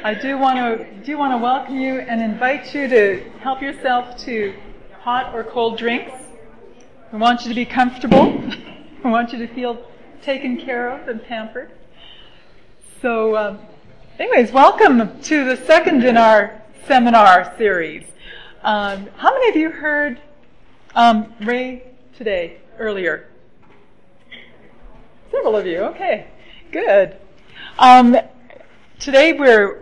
I do want to welcome you and invite you to help yourself to hot or cold drinks. We want you to be comfortable. We want you to feel taken care of and pampered. So, anyways, welcome to the second in our seminar series. How many of you heard Ray today, earlier? Several of you, okay, good. Today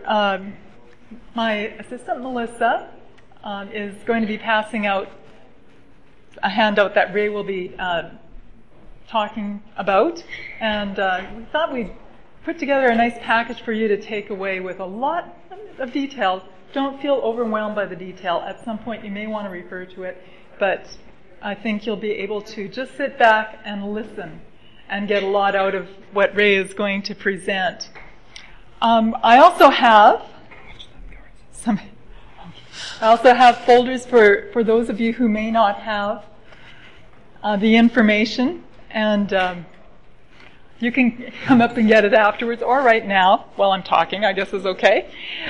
my assistant Melissa is going to be passing out a handout that Ray will be talking about, and we thought we'd put together a nice package for you to take away with a lot of details. Don't feel overwhelmed by the detail. At some point you may want to refer to it, but I think you'll be able to just sit back and listen and get a lot out of what Ray is going to present. I also have folders for those of you who may not have the information, and you can come up and get it afterwards or right now while I'm talking, I guess is okay.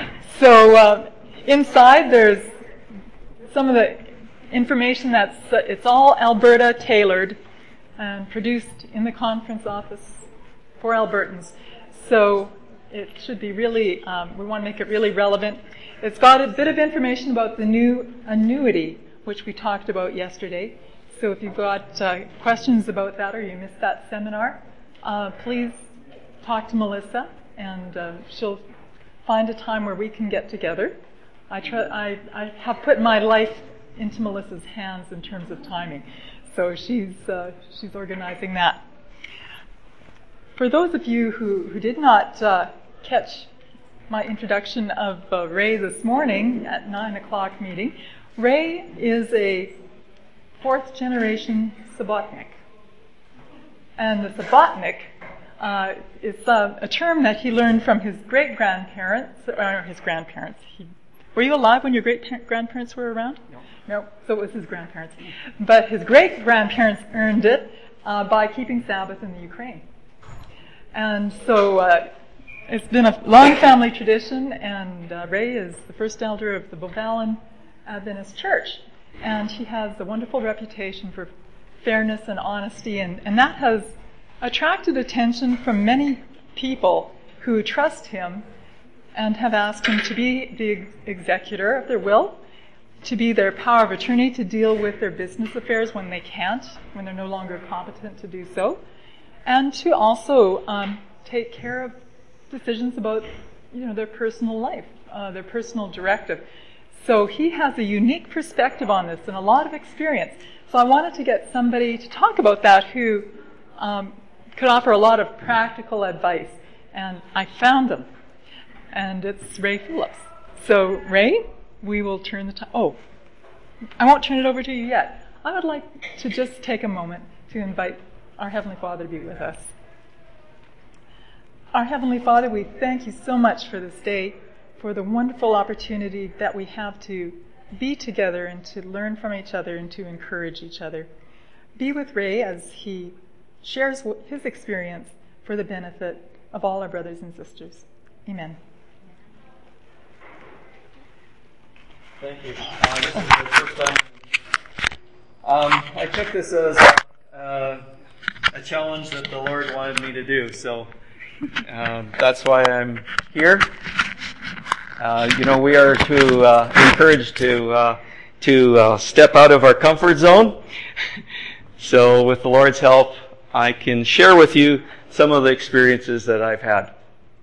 So inside there's some of the information it's all Alberta tailored and produced in the conference office for Albertans. So it should be really, we want to make it really relevant. It's got a bit of information about the new annuity, which we talked about yesterday. So if you've got questions about that or you missed that seminar, please talk to Melissa, and she'll find a time where we can get together. I have put my life into Melissa's hands in terms of timing. So she's organizing that. For those of you who did not catch my introduction of Ray this morning at 9 o'clock meeting, Ray is a fourth generation Subotnik. And the Subotnik is a term that he learned from his great-grandparents, or his grandparents. Were you alive when your great-grandparents were around? No, so it was his grandparents. But his great-grandparents earned it by keeping Sabbath in the Ukraine. And so it's been a long family tradition, and Ray is the first elder of the Bovalin Adventist Church. And he has a wonderful reputation for fairness and honesty, and that has attracted attention from many people who trust him and have asked him to be the executor of their will, to be their power of attorney to deal with their business affairs when they can't, when they're no longer competent to do so, and to also take care of decisions about, their personal life, their personal directive. So he has a unique perspective on this and a lot of experience. So I wanted to get somebody to talk about that who could offer a lot of practical advice, and I found them. And it's Ray Phillips. So Ray, we will turn the time. Oh, I won't turn it over to you yet. I would like to just take a moment to invite our Heavenly Father to be with us. Our Heavenly Father, we thank you so much for this day, for the wonderful opportunity that we have to be together and to learn from each other and to encourage each other. Be with Ray as he shares his experience for the benefit of all our brothers and sisters. Amen. Thank you. This is the first time. I took this as a challenge that the Lord wanted me to do, so that's why I'm here. We are encouraged to step out of our comfort zone. So with the Lord's help, I can share with you some of the experiences that I've had.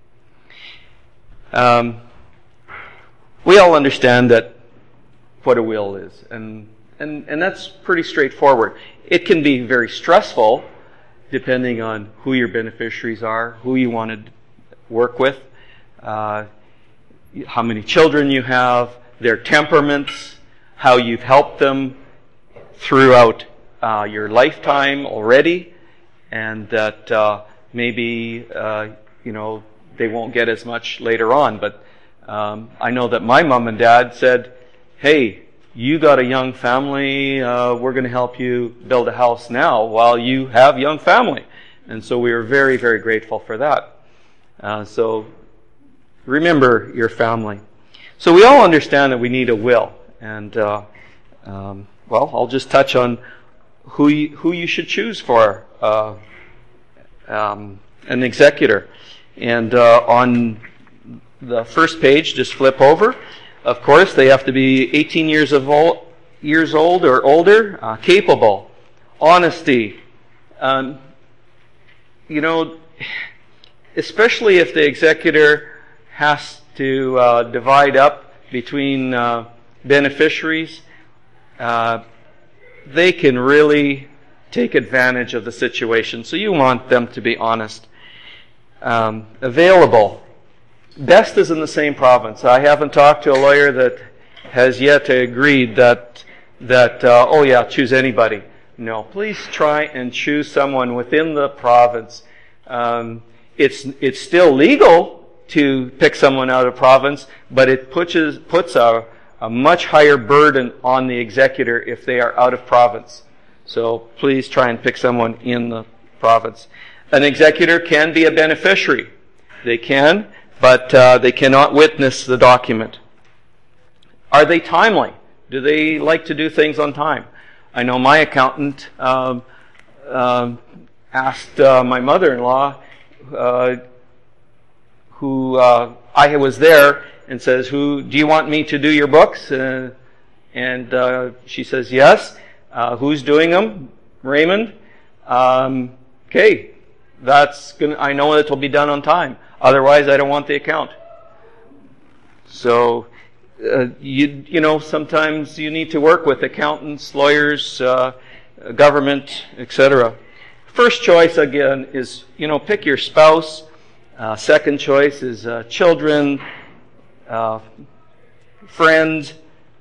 We all understand that what a will is, and that's pretty straightforward. It can be very stressful, depending on who your beneficiaries are, who you want to work with, how many children you have, their temperaments, how you've helped them throughout your lifetime already, and that maybe they won't get as much later on. But I know that my mom and dad said, "Hey, you got a young family, we're going to help you build a house now while you have young family." And so we were very, very grateful for that. So remember your family. So we all understand that we need a will. And, well, I'll just touch on who you should choose for an executor. And on the first page, just flip over. Of course, they have to be 18 years old or older, capable, honesty. Especially if the executor has to divide up between beneficiaries, they can really take advantage of the situation. So you want them to be honest. Available. Best is in the same province. I haven't talked to a lawyer that has yet agreed that choose anybody. No, please try and choose someone within the province. It's still legal to pick someone out of province, but it puts a much higher burden on the executor if they are out of province. So please try and pick someone in the province. An executor can be a beneficiary. They can, but they cannot witness the document. Are they timely? Do they like to do things on time? I know my accountant asked my mother-in-law, who I was there, and says, "Do you want me to do your books?" And she says, "Yes." Who's doing them? Raymond. Okay, I know it will be done on time. Otherwise, I don't want the account. So, sometimes you need to work with accountants, lawyers, government, etc. First choice, again, is, pick your spouse. Second choice is children, friends,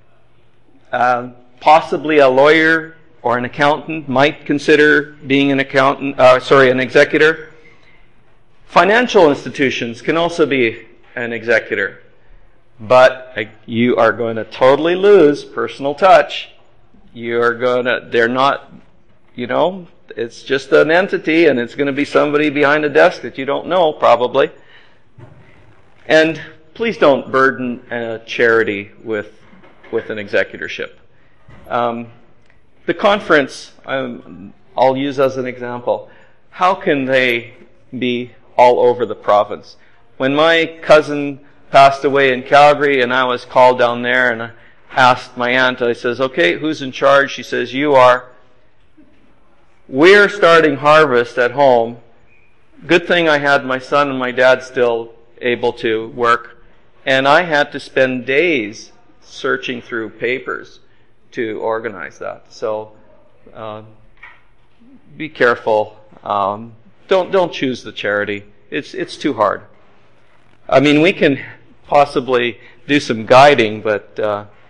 possibly a lawyer or an accountant might consider being an executor. Financial institutions can also be an executor. But you are going to totally lose personal touch. They're not, it's just an entity, and it's going to be somebody behind a desk that you don't know, probably. And please don't burden a charity with an executorship. The conference, I'll use as an example. How can they be all over the province? When my cousin passed away in Calgary, and I was called down there, and I asked my aunt, I says, "Okay, who's in charge?" She says, "You are." We're starting harvest at home. Good thing I had my son and my dad still able to work, and I had to spend days searching through papers to organize that. So be careful. Don't choose the charity. It's too hard. I mean, we can possibly do some guiding, but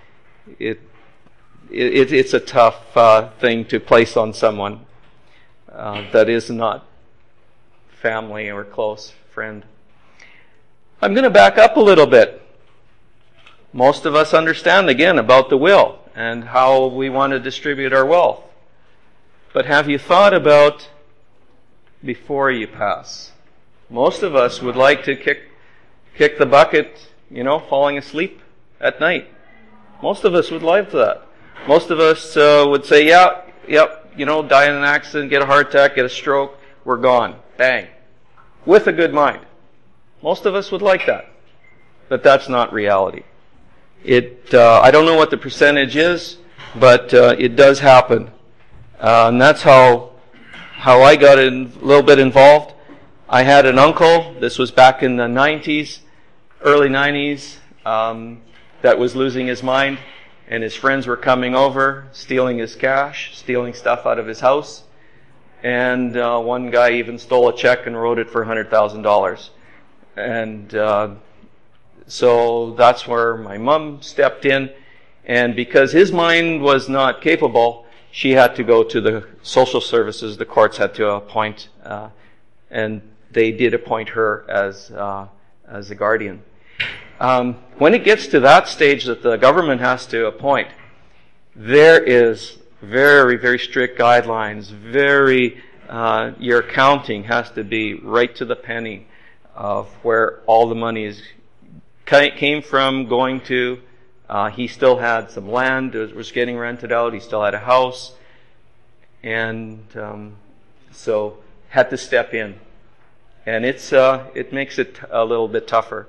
it's a tough thing to place on someone that is not family or close friend. I'm going to back up a little bit. Most of us understand, again, about the will and how we want to distribute our wealth. But have you thought about before you pass? Most of us would like to kick the bucket, falling asleep at night. Most of us would like that. Most of us would say, yep, die in an accident, get a heart attack, get a stroke, we're gone. Bang. With a good mind. Most of us would like that. But that's not reality. I don't know what the percentage is, but it does happen. And that's how I got a little bit involved. I had an uncle, this was back in the 90s, early 90s, that was losing his mind, and his friends were coming over, stealing his cash, stealing stuff out of his house, and one guy even stole a check and wrote it for $100,000. And so that's where my mom stepped in, and because his mind was not capable, she had to go to the social services. The courts had to appoint, and they did appoint her as a guardian. When it gets to that stage that the government has to appoint, there is very, very strict guidelines. Your accounting has to be right to the penny of where all the money is came from going to, he still had some land that was getting rented out. He still had a house. And so had to step in. And it makes it a little bit tougher.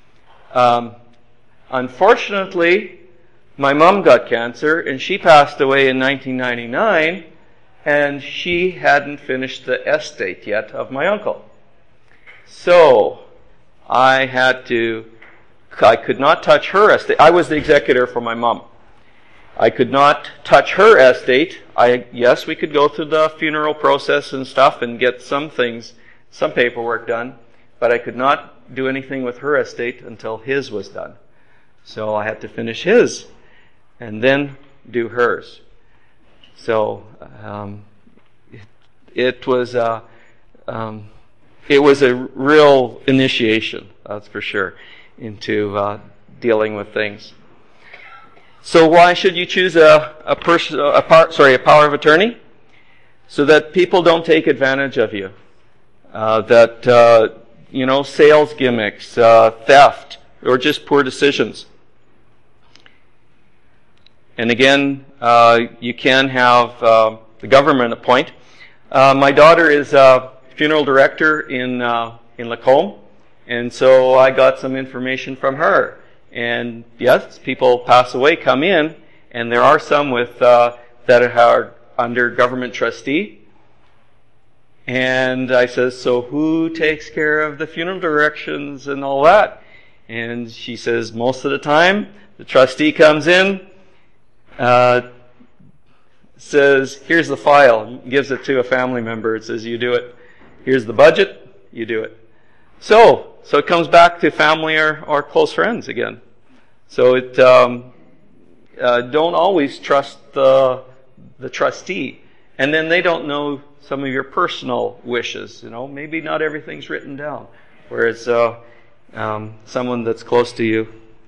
Unfortunately, my mom got cancer, and she passed away in 1999, and she hadn't finished the estate yet of my uncle. So I could not touch her estate. I was the executor for my mom. I could not touch her estate. Yes, we could go through the funeral process and stuff and get some paperwork done, but I could not do anything with her estate until his was done. So I had to finish his and then do hers. So it was a real initiation, that's for sure, into dealing with things. So why should you choose a power of attorney? So that people don't take advantage of you. Sales gimmicks, theft, or just poor decisions. And again, you can have the government appoint. My daughter is a funeral director in Lacombe, and so I got some information from her. And yes, people pass away, come in, and there are some with that are under government trustee. And I says, so who takes care of the funeral directions and all that? And she says, most of the time, the trustee comes in, says, here's the file, gives it to a family member. It says, you do it. Here's the budget, you do it. So it comes back to family or close friends again. So don't always trust the trustee. And then they don't know some of your personal wishes. Maybe not everything's written down. Whereas someone that's close to you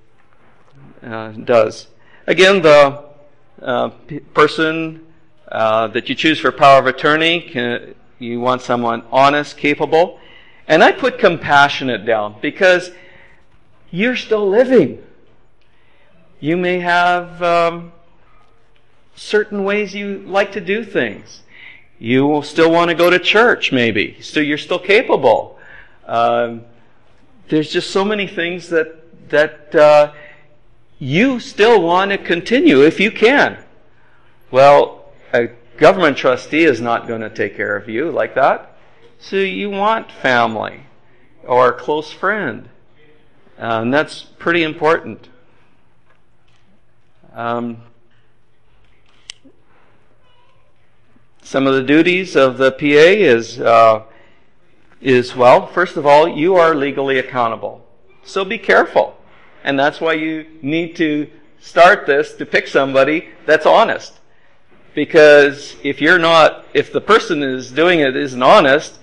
does. Again, the person that you choose for power of attorney, you want someone honest, capable. And I put compassionate down because you're still living. You may have certain ways you like to do things. You will still want to go to church, maybe. So you're still capable. There's just so many things that you still want to continue if you can. Well, a government trustee is not going to take care of you like that. So you want family or a close friend. And that's pretty important. Some of the duties of the PA is well, first of all, you are legally accountable. So be careful. And that's why you need to start this to pick somebody that's honest. Because if the person is doing it isn't honest,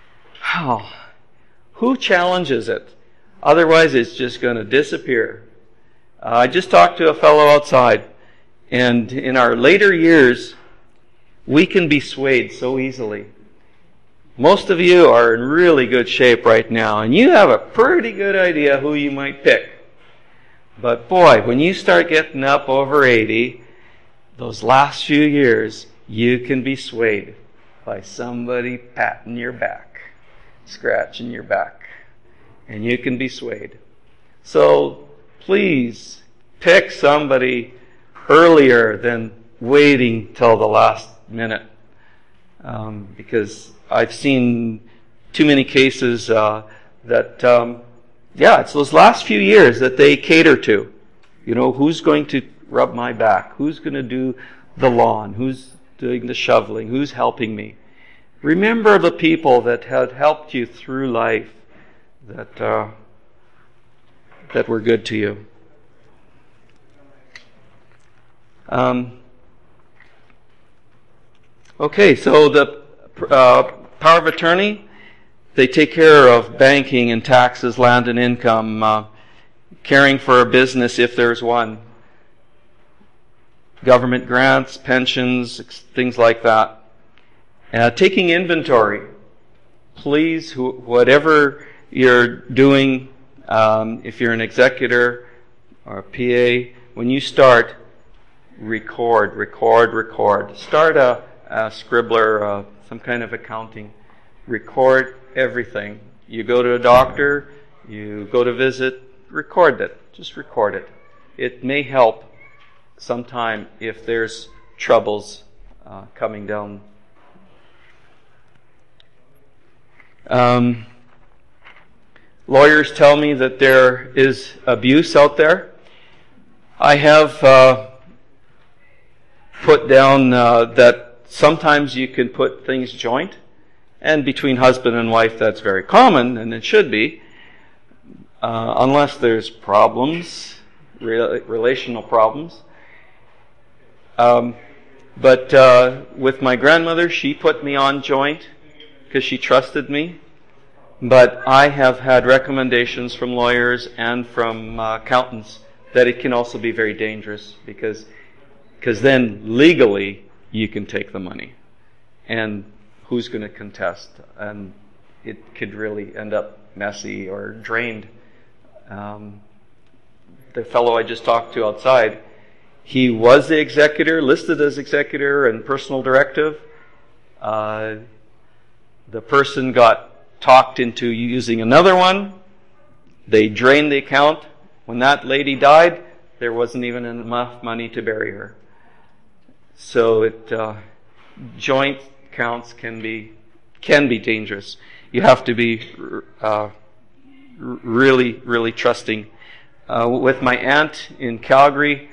who challenges it? Otherwise, it's just going to disappear. I just talked to a fellow outside, and in our later years, we can be swayed so easily. Most of you are in really good shape right now, and you have a pretty good idea who you might pick. But boy, when you start getting up over 80, those last few years, you can be swayed by somebody patting your back, scratching your back, and you can be swayed. So please pick somebody earlier than waiting till the last minute, because I've seen too many cases it's those last few years that they cater to. Who's going to rub my back? Who's going to do the lawn? Who's doing the shoveling? Who's helping me? Remember the people that had helped you through life, that were good to you. Okay, so the power of attorney, they take care of banking and taxes, land and income, caring for a business if there's one, government grants, pensions, things like that. Taking inventory. Please, whatever you're doing, If you're an executor or a PA, when you start, record. Start a scribbler, some kind of accounting. Record everything. You go to a doctor, you go to visit, record it. Just record it. It may help sometime if there's troubles coming down. Lawyers tell me that there is abuse out there. I have put down that sometimes you can put things joint, and between husband and wife that's very common, and it should be, unless there's problems, relational problems. But with my grandmother, she put me on joint because she trusted me. But I have had recommendations from lawyers and from accountants that it can also be very dangerous because then legally you can take the money. And who's going to contest? And it could really end up messy or drained. The fellow I just talked to outside, he was the executor, listed as executor and personal directive. The person got talked into using another one. They drained the account. When that lady died, there wasn't even enough money to bury her. So joint accounts can be dangerous. You have to be really trusting. With my aunt in Calgary,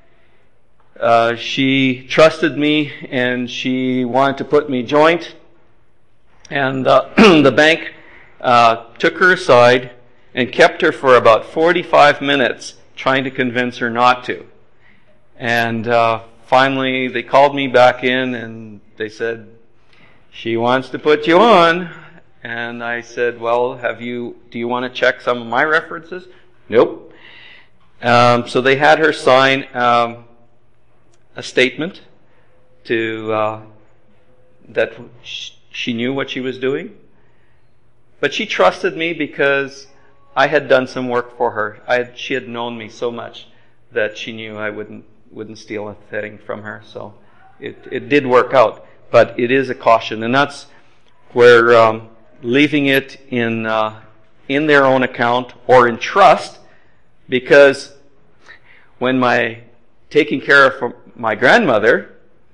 she trusted me and she wanted to put me joint. And the bank took her aside and kept her for about 45 minutes trying to convince her not to. And finally they called me back in and they said, she wants to put you on. And I said, well, do you want to check some of my references? Nope. So they had her sign a statement to that she knew what she was doing. But she trusted me because I had done some work for her. She had known me so much that she knew I wouldn't steal a thing from her. So it did work out. But it is a caution, and that's where leaving it in their own account or in trust, because when taking care of my grandmother,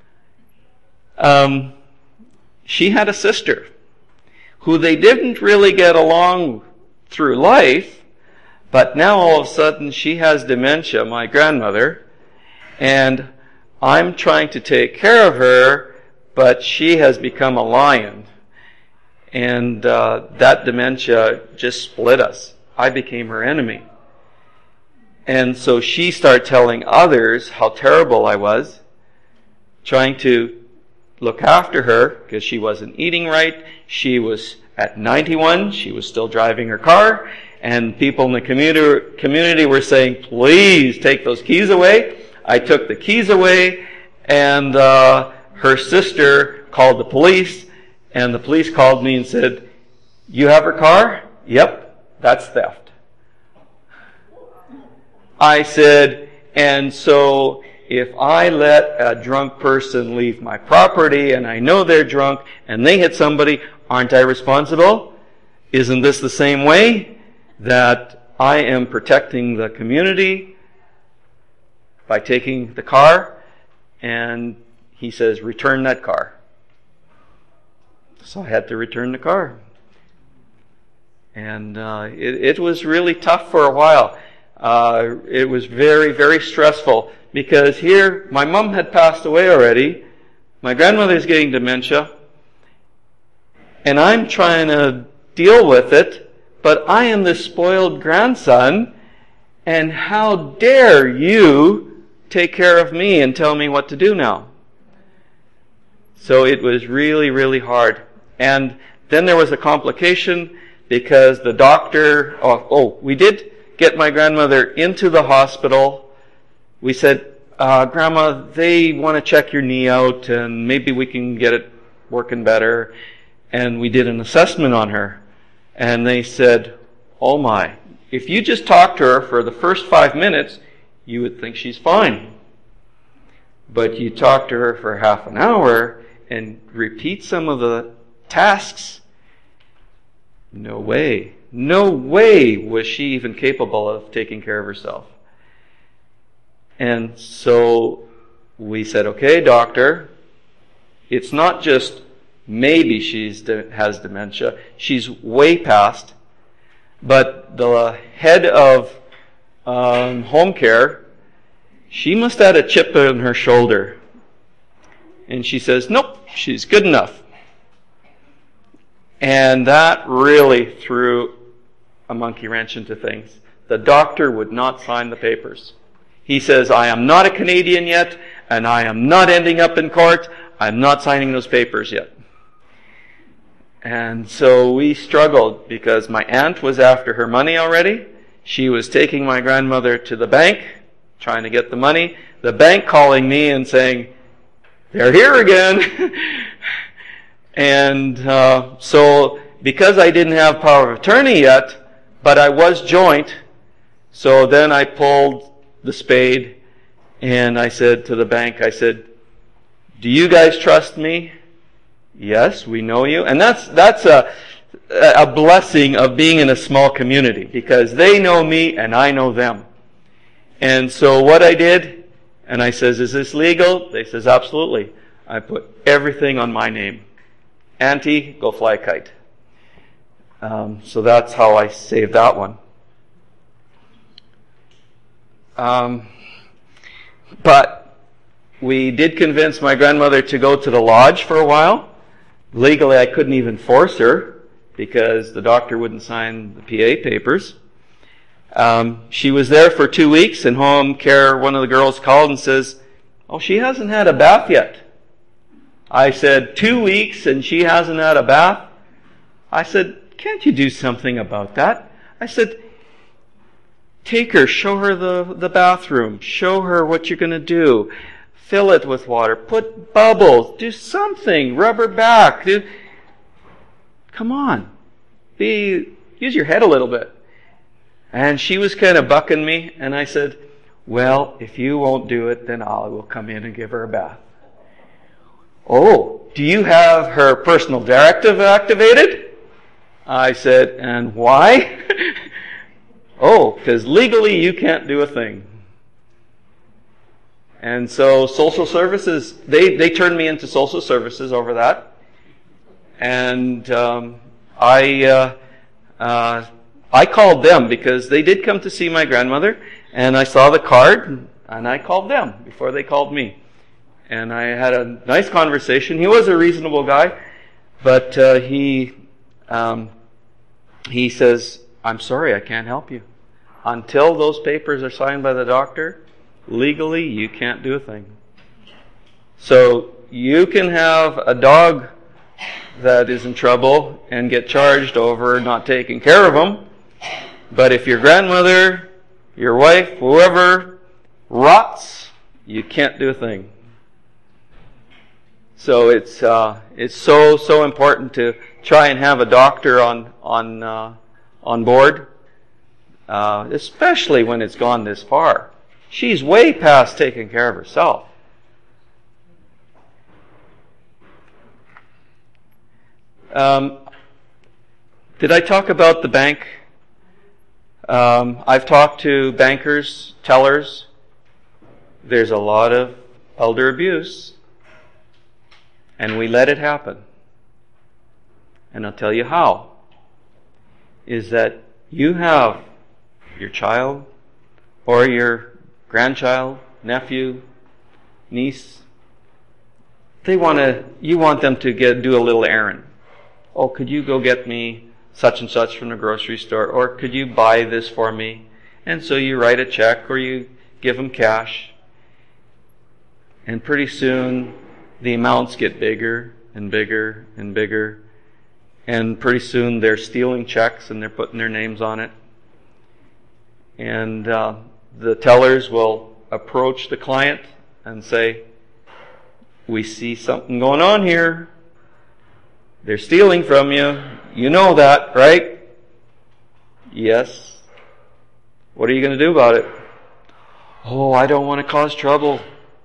she had a sister who they didn't really get along through life, but now all of a sudden she has dementia, my grandmother, and I'm trying to take care of her, but she has become a lion. And that dementia just split us. I became her enemy. And so she started telling others how terrible I was, trying to look after her because she wasn't eating right. She was at 91. She was still driving her car. And people in the community were saying, please take those keys away. I took the keys away, and her sister called the police, and the police called me and said, you have her car? Yep, that's theft. I said, and so if I let a drunk person leave my property and I know they're drunk and they hit somebody, aren't I responsible? Isn't this the same way that I am protecting the community by taking the car? And he says, return that car. So I had to return the car. And it was really tough for a while. It was very, very stressful because here, my mom had passed away already. My grandmother's getting dementia. And I'm trying to deal with it, but I am the spoiled grandson. And how dare you take care of me and tell me what to do now? So it was really, really hard. And then there was a complication because the doctor, we did get my grandmother into the hospital. We said, Grandma, they want to check your knee out and maybe we can get it working better. And we did an assessment on her. And they said, oh my, if you just talk to her for the first 5 minutes, you would think she's fine. But you talk to her for half an hour and repeat some of the tasks, no way was she even capable of taking care of herself. And so we said, okay, doctor, it's not just maybe has dementia. She's way past. But the head of home care, she must have had a chip on her shoulder. And she says, nope, she's good enough. And that really threw a monkey wrench into things. The doctor would not sign the papers. He says, I am not a Canadian yet, and I am not ending up in court. I'm not signing those papers yet. And so we struggled because my aunt was after her money already. She was taking my grandmother to the bank, trying to get the money. The bank calling me and saying, they're here again. And so because I didn't have power of attorney yet, but I was joint, so then I pulled the spade and I said to the bank, I said, do you guys trust me? Yes, we know you. And that's a blessing of being in a small community, because they know me and I know them. And so what I did, and I says, is this legal? They says, absolutely. I put everything on my name. Auntie, go fly a kite. So that's how I saved that one. But we did convince my grandmother to go to the lodge for a while. Legally, I couldn't even force her because the doctor wouldn't sign the PA papers. She was there for 2 weeks, and home care, one of the girls called and says, oh, she hasn't had a bath yet. I said, 2 weeks and she hasn't had a bath? I said, can't you do something about that? I said, take her, show her the bathroom, show her what you're going to do. Fill it with water, put bubbles, do something, rub her back. Come on, use your head a little bit. And she was kind of bucking me, and I said, well, if you won't do it, then I will come in and give her a bath. Oh, do you have her personal directive activated? I said, and why? Oh, because legally you can't do a thing. And so social services, they turned me into social services over that. And I called them because they did come to see my grandmother, and I saw the card, and I called them before they called me. And I had a nice conversation. He was a reasonable guy, but he says, I'm sorry, I can't help you. Until those papers are signed by the doctor, legally, you can't do a thing. So you can have a dog that is in trouble and get charged over not taking care of them, but if your grandmother, your wife, whoever rots, you can't do a thing. So it's so important to try and have a doctor on board, especially when it's gone this far. She's way past taking care of herself. Did I talk about the bank? I've talked to bankers, tellers. There's a lot of elder abuse, and we let it happen. And I'll tell you how. Is that you have your child or your grandchild, nephew, niece, you want them to do a little errand. Oh, could you go get me such and such from the grocery store? Or could you buy this for me? And so you write a check or you give them cash. And pretty soon the amounts get bigger and bigger and bigger. And pretty soon they're stealing checks and they're putting their names on it. And the tellers will approach the client and say, we see something going on here. They're stealing from you. You know that, right? Yes. What are you going to do about it? Oh, I don't want to cause trouble.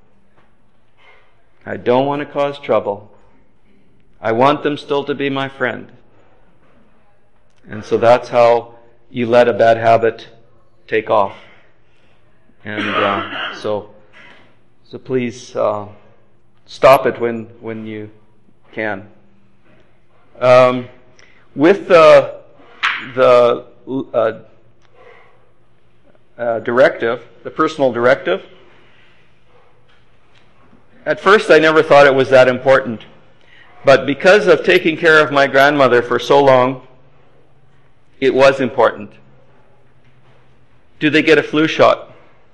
I don't want to cause trouble. I want them still to be my friend. And so that's how you let a bad habit take off. And so please stop it when you can. With the directive, the personal directive, at first I never thought it was that important. But because of taking care of my grandmother for so long, it was important. Do they get a flu shot?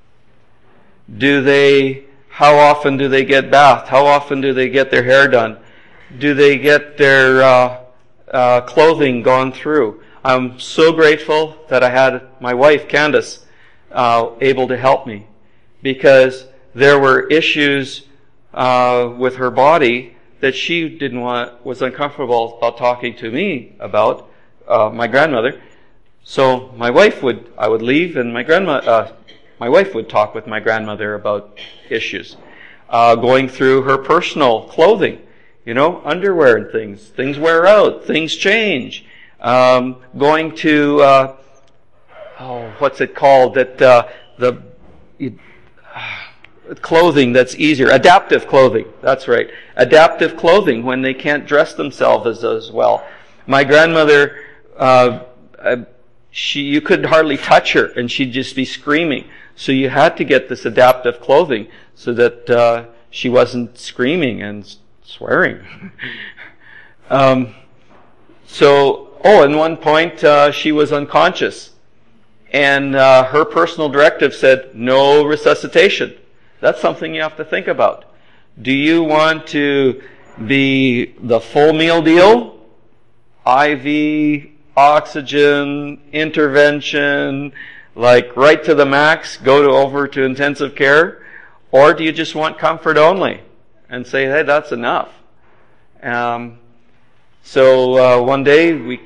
How often do they get bathed? How often do they get their hair done? Do they get their clothing gone through? I'm so grateful that I had my wife, Candace, able to help me, because there were issues with her body that she was uncomfortable about talking to me about, my grandmother. So I would leave, and my wife would talk with my grandmother about issues, going through her personal clothing, underwear and things. Things wear out, things change. Going to what's it called? Clothing that's easier. Adaptive clothing. That's right. Adaptive clothing when they can't dress themselves as well. My grandmother, you couldn't hardly touch her, and she'd just be screaming. So you had to get this adaptive clothing so that she wasn't screaming and swearing. And one point she was unconscious, and her personal directive said no resuscitation. That's something you have to think about. Do you want to be the full meal deal? IV, oxygen, intervention, like right to the max, over to intensive care? Or do you just want comfort only and say, hey, that's enough? So one day we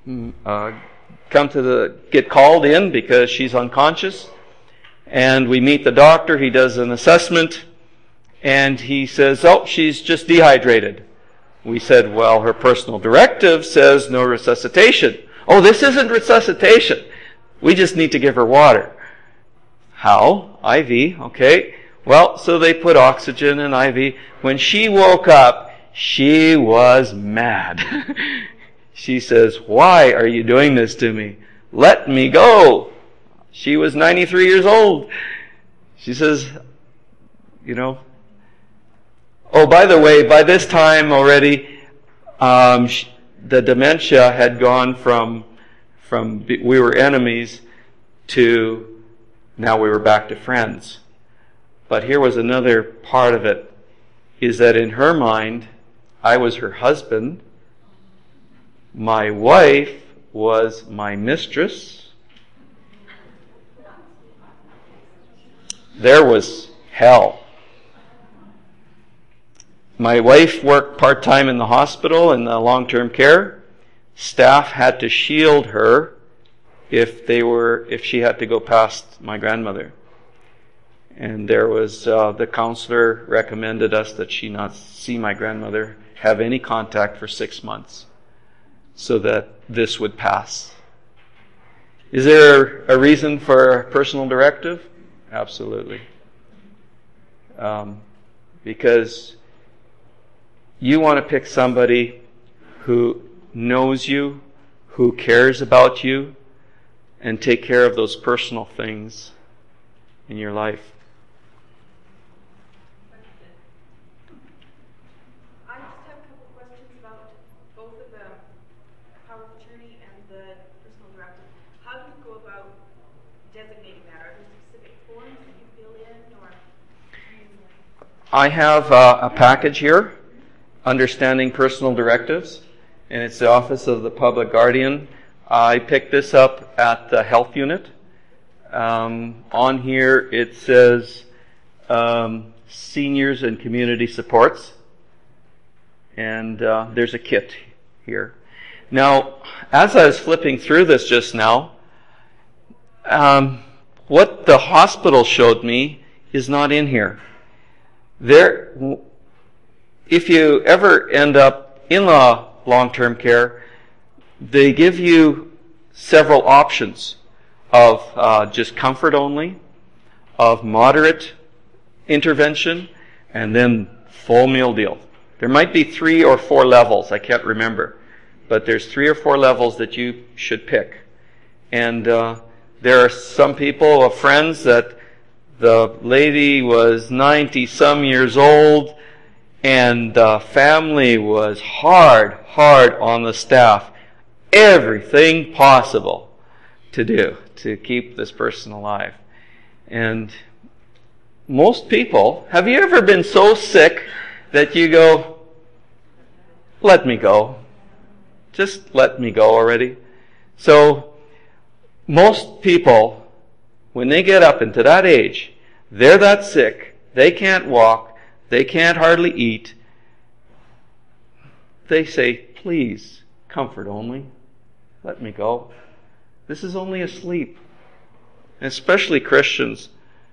get called in because she's unconscious. And we meet the doctor. He does an assessment, and he says, she's just dehydrated. We said, well, her personal directive says no resuscitation. Oh, this isn't resuscitation. We just need to give her water. How? IV, okay. Well, so they put oxygen in IV. When she woke up, she was mad. She says, why are you doing this to me? Let me go. She was 93 years old. She says, oh, by the way, by this time already, the dementia had gone from we were enemies to now we were back to friends. But here was another part of it, is that in her mind, I was her husband. My wife was my mistress. There was hell. My wife worked part-time in the hospital in the long-term care. Staff had to shield her if she had to go past my grandmother. And there was the counselor recommended us that she not see my grandmother, have any contact for 6 months, so that this would pass. Is there a reason for a personal directive? Absolutely. Because you want to pick somebody who knows you, who cares about you, and take care of those personal things in your life. I just have a couple questions about both of the power of attorney and the personal directive. How do you go about designating that? Are there specific forms that you fill in, or? I have a package here, Understanding Personal Directives, and it's the Office of the Public Guardian. I picked this up at the health unit. On here it says seniors and community supports, and there's a kit here. Now, as I was flipping through this just now, what the hospital showed me is not in here. If you ever end up in long-term care, they give you several options of just comfort only, of moderate intervention, and then full meal deal. There might be 3 or 4 levels, I can't remember, but there's 3 or 4 levels that you should pick. And there are some people, friends, that the lady was 90-some years old, and the family was hard on the staff. Everything possible to do to keep this person alive. And most people, have you ever been so sick that you go, let me go. Just let me go already. So, most people, when they get up into that age, they're that sick, they can't walk, they can't hardly eat. They say, please, comfort only. Let me go. This is only a sleep. And especially Christians,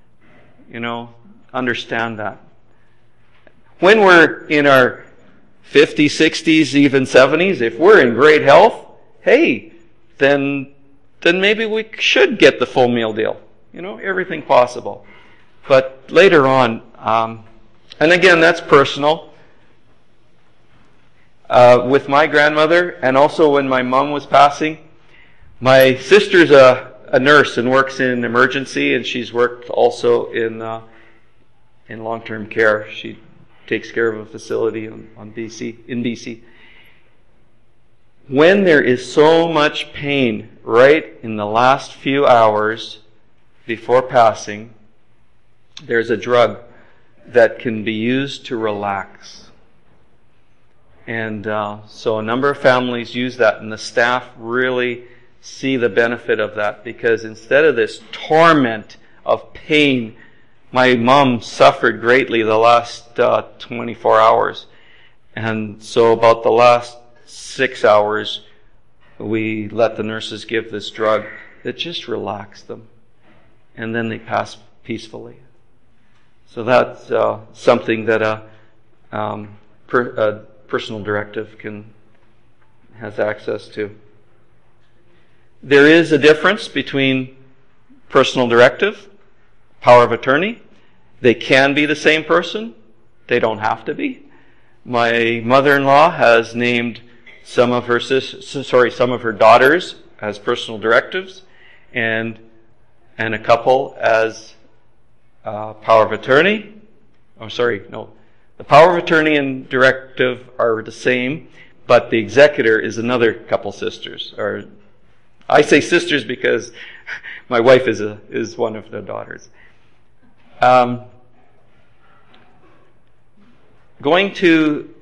understand that. When we're in our 50s, 60s, even 70s, if we're in great health, hey, then maybe we should get the full meal deal. Everything possible. But later on, and again, that's personal. With my grandmother, and also when my mom was passing, my sister's a nurse and works in emergency, and she's worked also in long-term care. She takes care of a facility in BC. When there is so much pain right in the last few hours before passing, there's a drug that can be used to relax. And so a number of families use that, and the staff really see the benefit of that, because instead of this torment of pain, my mom suffered greatly the last 24 hours. And so about the last 6 hours, we let the nurses give this drug that just relaxed them. And then they pass peacefully. So that's something that a personal directive has access to. There is a difference between personal directive, power of attorney. They can be the same person. They don't have to be. My mother-in-law has named some of her daughters as personal directives, and a couple as power of attorney. The power of attorney and directive are the same, but the executor is another couple sisters. Or I say sisters because my wife is one of the daughters. Going to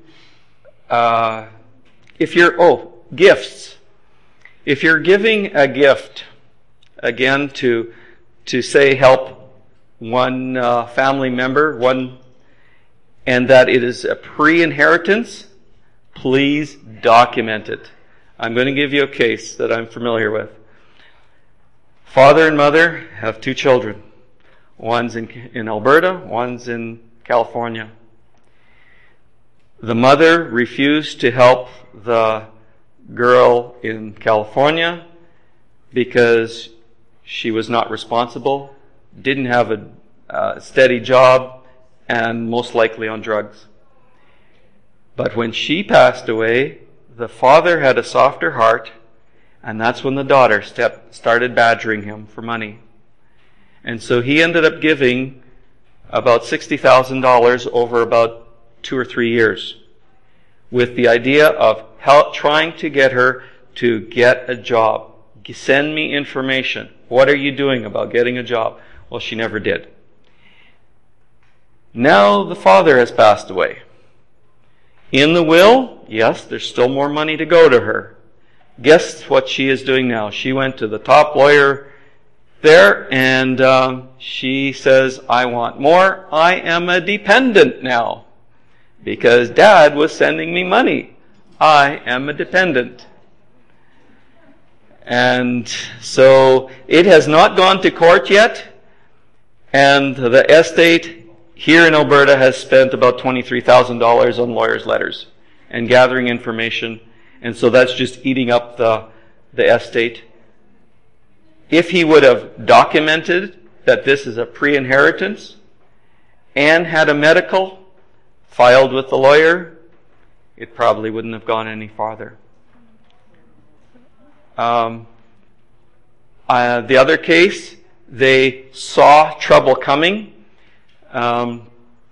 gifts. If you're giving a gift, again to say help one family member, and that it is a pre-inheritance, please document it. I'm going to give you a case that I'm familiar with. Father and mother have 2 children. One's in Alberta, one's in California. The mother refused to help the girl in California because she was not responsible, didn't have a steady job, and most likely on drugs. But when she passed away, the father had a softer heart, and that's when the daughter started badgering him for money. And so he ended up giving about $60,000 over about 2 or 3 years, with the idea of trying to get her to get a job. Send me information. What are you doing about getting a job? Well, she never did. Now the father has passed away. In the will, yes, there's still more money to go to her. Guess what she is doing now? She went to the top lawyer there, and she says, I want more. I am a dependent now, because Dad was sending me money. I am a dependent. And so it has not gone to court yet, and the estate here in Alberta has spent about $23,000 on lawyers' letters and gathering information, and so that's just eating up the estate. If he would have documented that this is a pre-inheritance and had a medical filed with the lawyer, it probably wouldn't have gone any farther. The other case, they saw trouble coming. The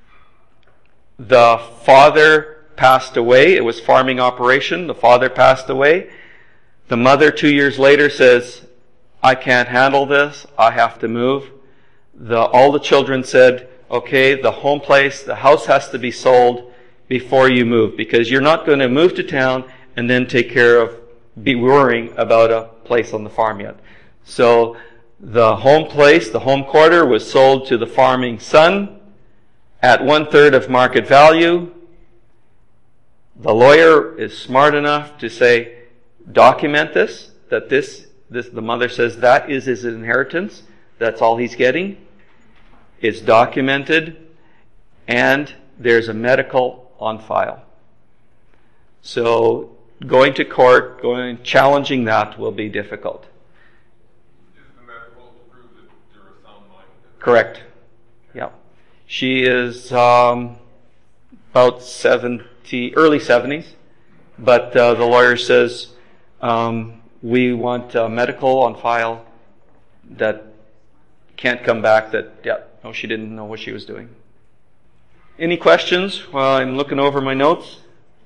father passed away. It was farming operation. The father passed away. The mother 2 years later says, I can't handle this. I have to move. All the children said, okay, the home place, the house has to be sold before you move, because you're not going to move to town and then be worrying about a place on the farm yet. So the home place, the home quarter, was sold to the farming son at 1/3 of market value. The lawyer is smart enough to say, document this, that this, the mother says that is his inheritance. That's all he's getting. It's documented, and there's a medical on file. So going to court, challenging that will be difficult. Is the medical to prove that you're a sound mind? Correct. Yeah. She is about 70, early 70s, but the lawyer says, we want medical on file that can't come back no, she didn't know what she was doing. Any questions while I'm looking over my notes?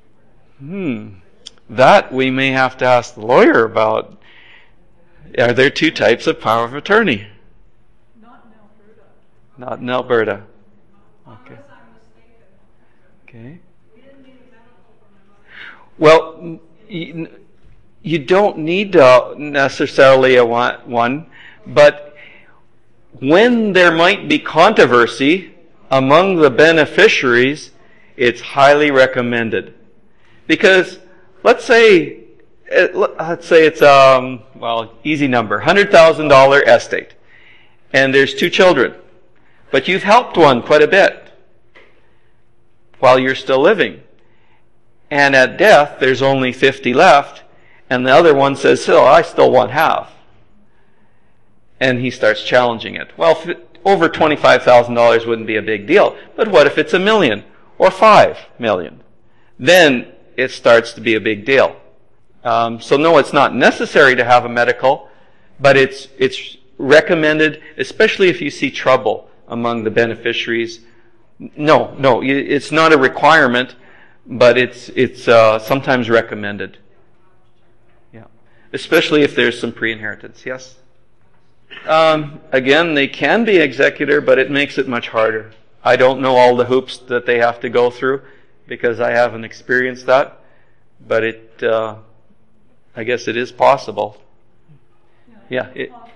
That we may have to ask the lawyer about. Are there two types of power of attorney? Not in Alberta. Not in Alberta. Okay. Unless I'm mistaken. Okay. We didn't need a medical for my mother. Well, you don't need necessarily a one, but when there might be controversy among the beneficiaries, it's highly recommended. Because let's say it's easy number, $100,000 estate, and there's 2 children, but you've helped one quite a bit while you're still living, and at death there's only 50 left, and the other one says, I still want half. And he starts challenging it. Well, over $25,000 wouldn't be a big deal. But what if it's $1 million or $5 million? Then it starts to be a big deal. So no, it's not necessary to have a medical, but it's recommended, especially if you see trouble among the beneficiaries. No, it's not a requirement, but it's sometimes recommended. Yeah, especially if there's some pre-inheritance. Yes. Again, they can be executor, but it makes it much harder. I don't know all the hoops that they have to go through because I haven't experienced that, but I guess it is possible. Yeah.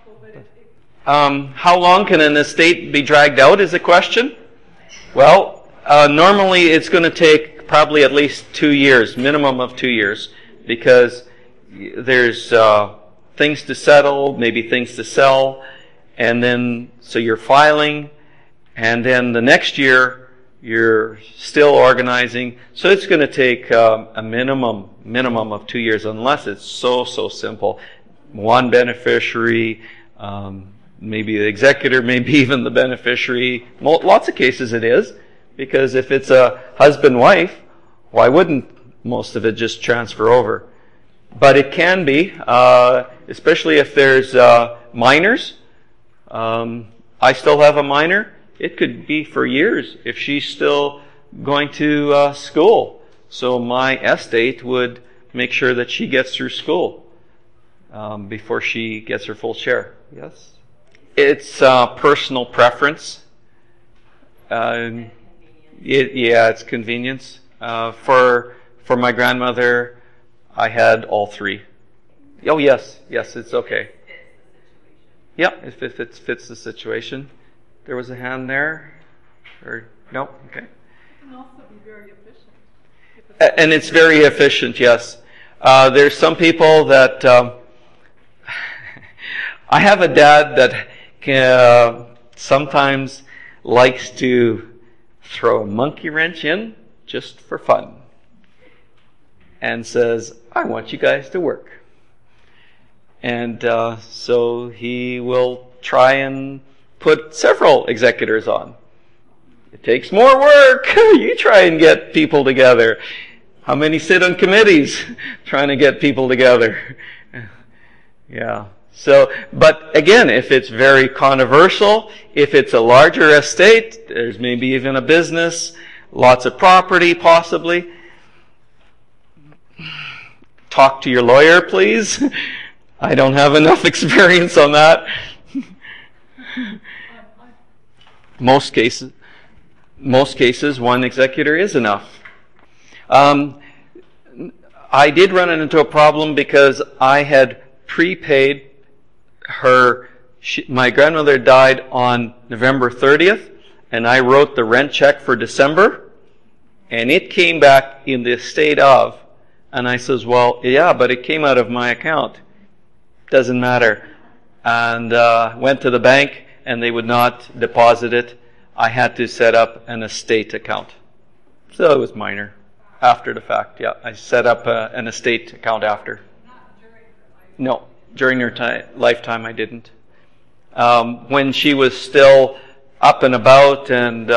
How long can an estate be dragged out is a question. Well, normally it's going to take probably at least 2 years, minimum of 2 years, because there's things to settle, maybe things to sell, and then so you're filing, and then the next year you're still organizing. So it's going to take a minimum of 2 years, unless it's so simple. One beneficiary, maybe the executor, maybe even the beneficiary. Lots of cases it is, because if it's a husband-wife, why wouldn't most of it just transfer over? But it can be, especially if there's minors. I still have a minor. It could be for years if she's still going to school. So my estate would make sure that she gets through school before she gets her full share. Yes? It's personal preference. It's convenience. For my grandmother, I had all 3. Oh, yes, it's okay. Yep, if it fits the situation. There was a hand there? Or no? Okay. It can also be very efficient. And it's very efficient, yes. There's some people that I have a dad that sometimes likes to throw a monkey wrench in just for fun and says, I want you guys to work. And so he will try and put several executors on. It takes more work. You try and get people together. How many sit on committees trying to get people together? Yeah. So, but again, if it's very controversial, if it's a larger estate, there's maybe even a business, lots of property possibly, talk to your lawyer, please. I don't have enough experience on that. Most cases, one executor is enough. I did run into a problem because I had prepaid her. My grandmother died on November 30th, and I wrote the rent check for December, and it came back in the estate of. And I says, well, yeah, but it came out of my account. Doesn't matter. And went to the bank, and they would not deposit it. I had to set up an estate account. So it was minor. After the fact, yeah. I set up an estate account after. Not during her life. No, during her lifetime I didn't. When she was still up and about and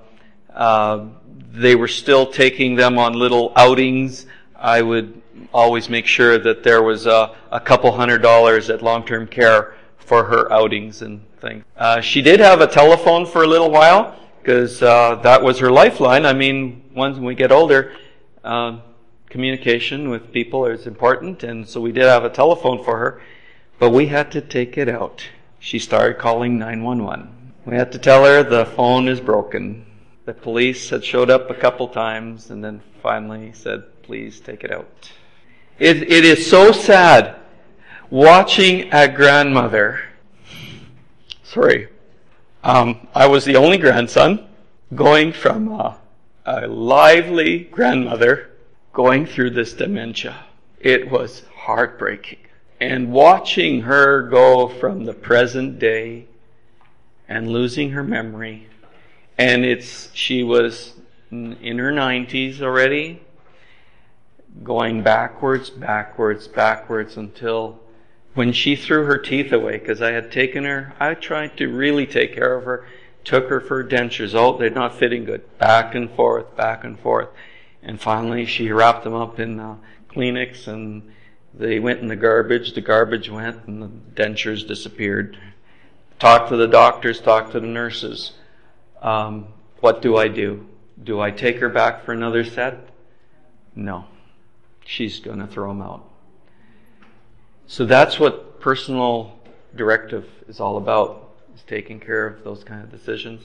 they were still taking them on little outings, I would always make sure that there was a couple $100 at long-term care for her outings and things. She did have a telephone for a little while because that was her lifeline. I mean, once we get older, communication with people is important, and so we did have a telephone for her, but we had to take it out. She started calling 911. We had to tell her the phone is broken. The police had showed up a couple times and then finally said, please take it out. It is so sad watching a grandmother. Sorry. I was the only grandson going from a lively grandmother going through this dementia. It was heartbreaking. And watching her go from the present day and losing her memory. And she was in her 90s already, going backwards until when she threw her teeth away, because I had taken her, I tried to really take care of her, took her for dentures. Oh, they're not fitting good. Back and forth. And finally she wrapped them up in Kleenex and they went in the garbage. The garbage went and the dentures disappeared. Talked to the doctors, talked to the nurses. What do I do? Do I take her back for another set? No. She's going to throw them out. So that's what personal directive is all about, is taking care of those kind of decisions.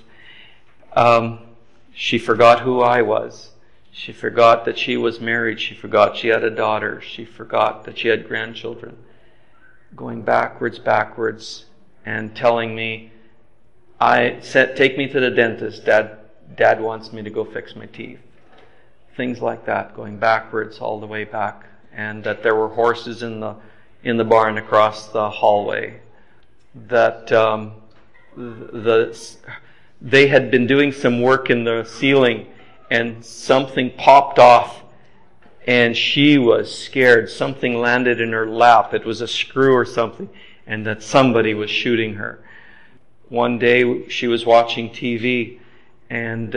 She forgot who I was. She forgot that she was married. She forgot she had a daughter. She forgot that she had grandchildren. Going backwards, and telling me, take me to the dentist. Dad wants me to go fix my teeth. Things like that, going backwards all the way back. And that there were horses in the barn across the hallway. That they had been doing some work in the ceiling and something popped off and she was scared. Something landed in her lap. It was a screw or something, and that somebody was shooting her. One day she was watching TV and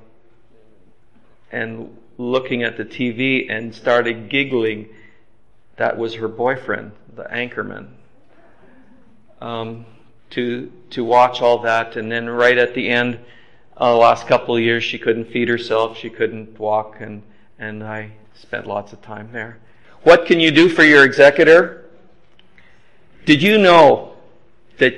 looking at the TV and started giggling. That was her boyfriend, the anchorman. To watch all that, and then right at the end, the last couple of years, she couldn't feed herself, she couldn't walk, and I spent lots of time there. What can you do for your executor? Did you know that,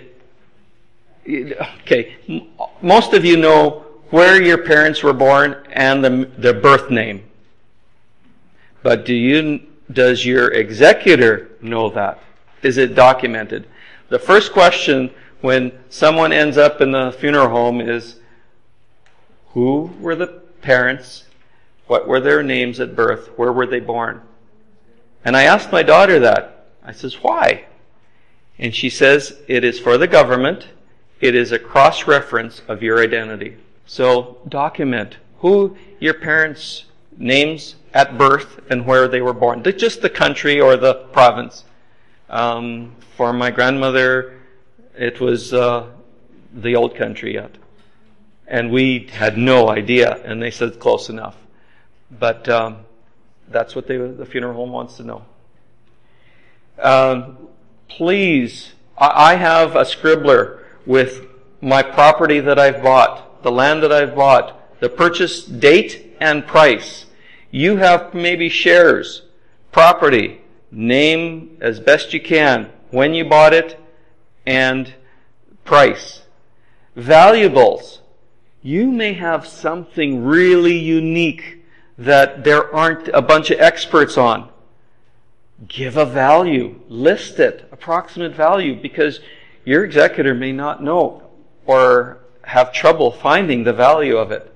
most of you know where your parents were born and the birth name. But does your executor know that? Is it documented? The first question when someone ends up in the funeral home is, who were the parents? What were their names at birth? Where were they born? And I asked my daughter that. I says, why? And she says it is for the government. It is a cross-reference of your identity. So document who your parents' names at birth and where they were born. Just the country or the province. For my grandmother, it was the old country yet. And we had no idea, and they said close enough. But that's what the funeral home wants to know. Please, I have a scribbler with my property that I've bought, the land that I've bought, the purchase date and price. You have maybe shares, property, name as best you can, when you bought it, and price. Valuables. You may have something really unique that there aren't a bunch of experts on. Give a value. List it. Approximate value, because your executor may not know or have trouble finding the value of it.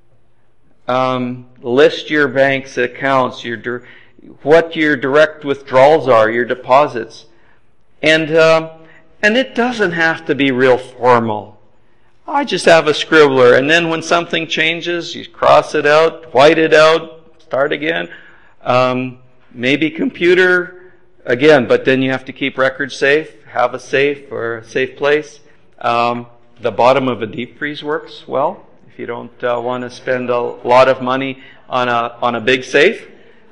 List your bank's accounts, what your direct withdrawals are, your deposits. And it doesn't have to be real formal. I just have a scribbler, and then when something changes, you cross it out, white it out, start again. Maybe computer again, but then you have to keep records safe, have a safe or a safe place. The bottom of a deep freeze works well if you don't want to spend a lot of money on a big safe.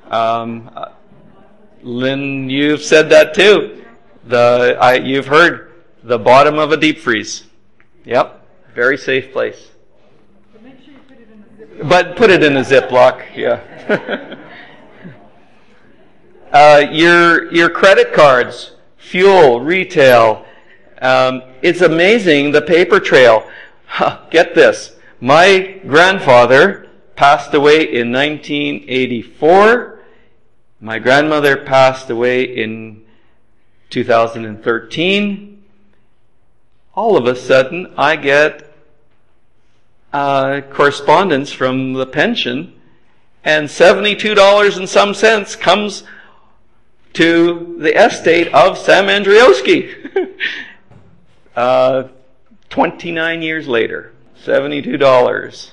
Lynn, you've said that too. You've heard the bottom of a deep freeze. Yep. Very safe place. But make sure you put it in a Ziploc. But put it in a Ziploc, yeah. Your credit cards, fuel, retail. It's amazing, the paper trail. Get this. My grandfather passed away in 1984. My grandmother passed away in 2013. All of a sudden, I get correspondence from the pension, and $72 and some cents comes to the estate of Sam Andriowski. 29 years later, $72.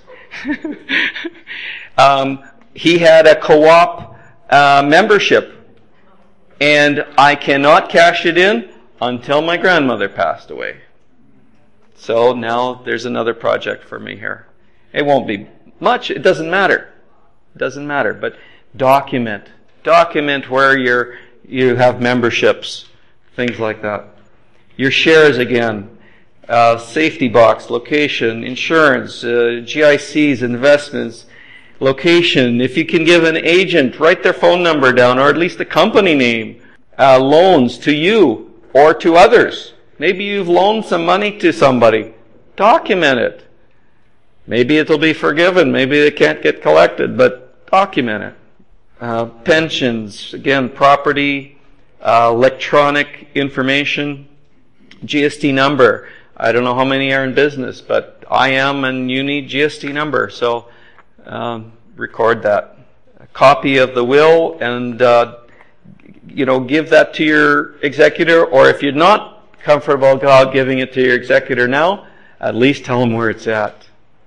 He had a co-op membership, and I cannot cash it in until my grandmother passed away. So now there's another project for me here. It won't be much. It doesn't matter. It doesn't matter. But document. Document where you have memberships. Things like that. Your shares again. Safety box, location, insurance, GICs, investments, location. If you can give an agent, write their phone number down, or at least the company name. Loans to you or to others. Maybe you've loaned some money to somebody. Document it. Maybe it'll be forgiven. Maybe it can't get collected, but document it. Pensions, again, property, electronic information, GST number. I don't know how many are in business, but I am, and you need GST number, so record that. A copy of the will, and give that to your executor, or if you're not comfortable giving it to your executor now, at least tell them where it's at.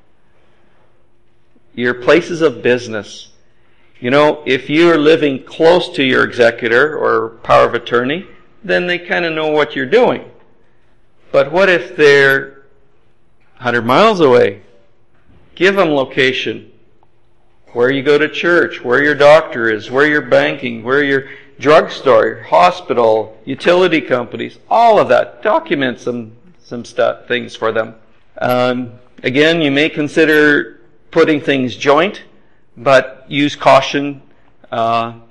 Your places of business. If you're living close to your executor or power of attorney, then they kind of know what you're doing. But what if they're 100 miles away? Give them location. Where you go to church, where your doctor is, where you're banking, where your drugstore, hospital, utility companies, all of that. Document some things for them. Again, you may consider putting things joint, but use caution. Talk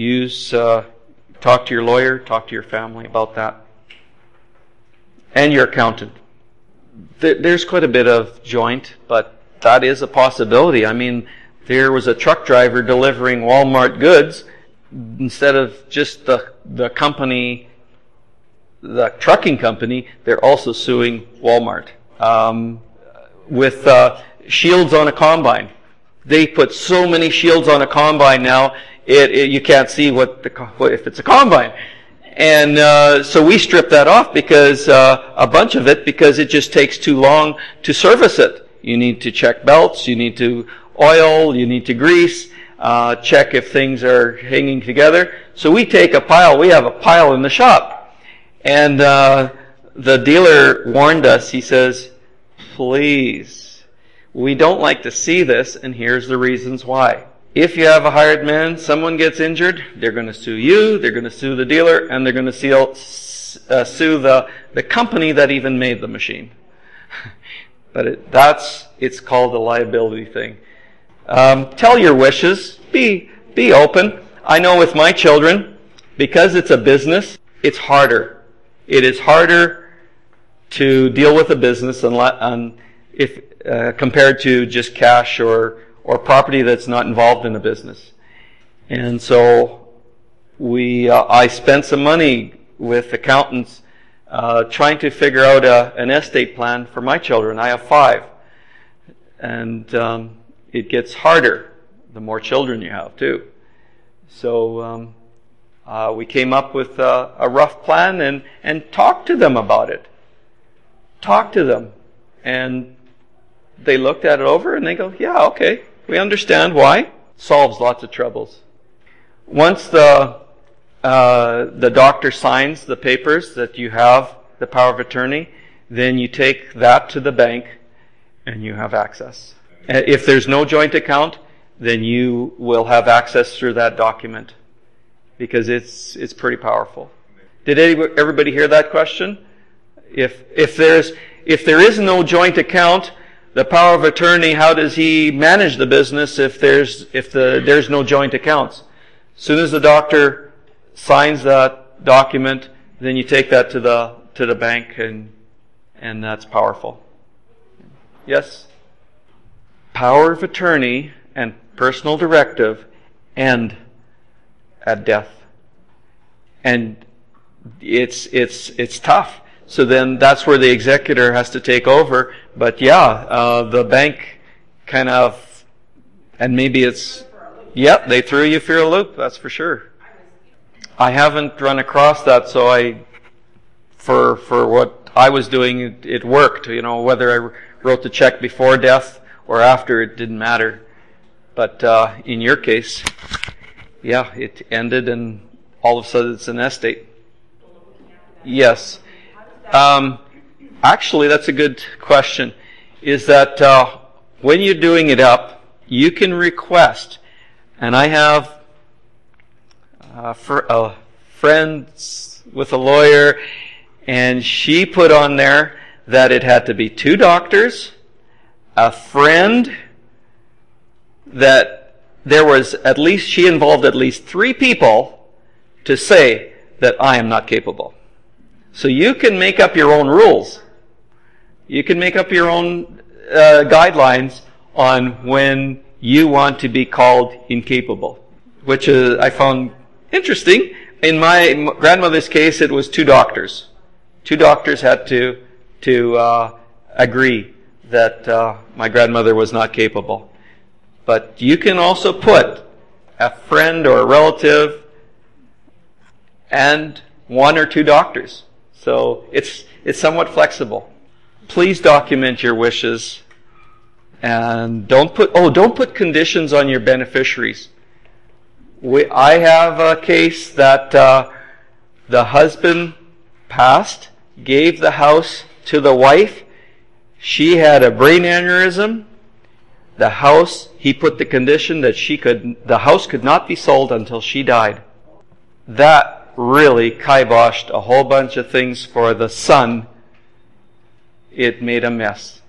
to your lawyer, talk to your family about that. And your accountant. There's quite a bit of joint, but that is a possibility. I mean, there was a truck driver delivering Walmart goods. Instead of just the company, the trucking company, they're also suing Walmart with shields on a combine. They put so many shields on a combine now, you can't see if it's a combine. And so we stripped that off because a bunch of it, because it just takes too long to service it. You need to check belts, you need to oil, you need to grease, check if things are hanging together. So we take a pile. We have a pile in the shop. And the dealer warned us. He says, please, we don't like to see this, and here's the reasons why. If you have a hired man, someone gets injured, they're going to sue you, they're going to sue the dealer, and they're going to sue the company that even made the machine. But it's called a liability thing. Tell your wishes. Be open. I know with my children, because it's a business, it's harder. It is harder to deal with a business compared to just cash or property that's not involved in a business. And so I spent some money with accountants trying to figure out an estate plan for my children. I have 5. And it gets harder the more children you have, too. So we came up with a rough plan and talked to them about it. Talked to them. And they looked at it over and they go, yeah, okay, we understand why. Solves lots of troubles. Once the doctor signs the papers that you have the power of attorney, then you take that to the bank and you have access. If there's no joint account, then you will have access through that document because it's pretty powerful. Did everybody hear that question? If there is no joint account, the power of attorney, how does he manage the business if there's no joint accounts? As soon as the doctor signs that document, then you take that to the bank and that's powerful. Yes? Power of attorney and personal directive end at death. And it's tough. So then that's where the executor has to take over. But the bank kind of, and maybe they threw you for a loop, that's for sure. I haven't run across that, so for what I was doing, it worked. Whether I wrote the check before death or after, it didn't matter. But in your case, it ended and all of a sudden it's an estate. Yes. Actually, that's a good question. Is that when you're doing it up, you can request, and I have friends with a lawyer, and she put on there that it had to be 2 doctors, a friend, that she involved at least 3 people to say that I am not capable. So you can make up your own rules. You can make up your own guidelines on when you want to be called incapable, which I found interesting. In my grandmother's case, it was 2 doctors. 2 doctors had to agree that my grandmother was not capable. But you can also put a friend or a relative and 1 or 2 doctors. So it's somewhat flexible. Please document your wishes and don't put conditions on your beneficiaries. I have a case that the husband passed, gave the house to the wife. She had a brain aneurysm. The house, he put the condition that the house could not be sold until she died. That really kiboshed a whole bunch of things for the son. It made a mess.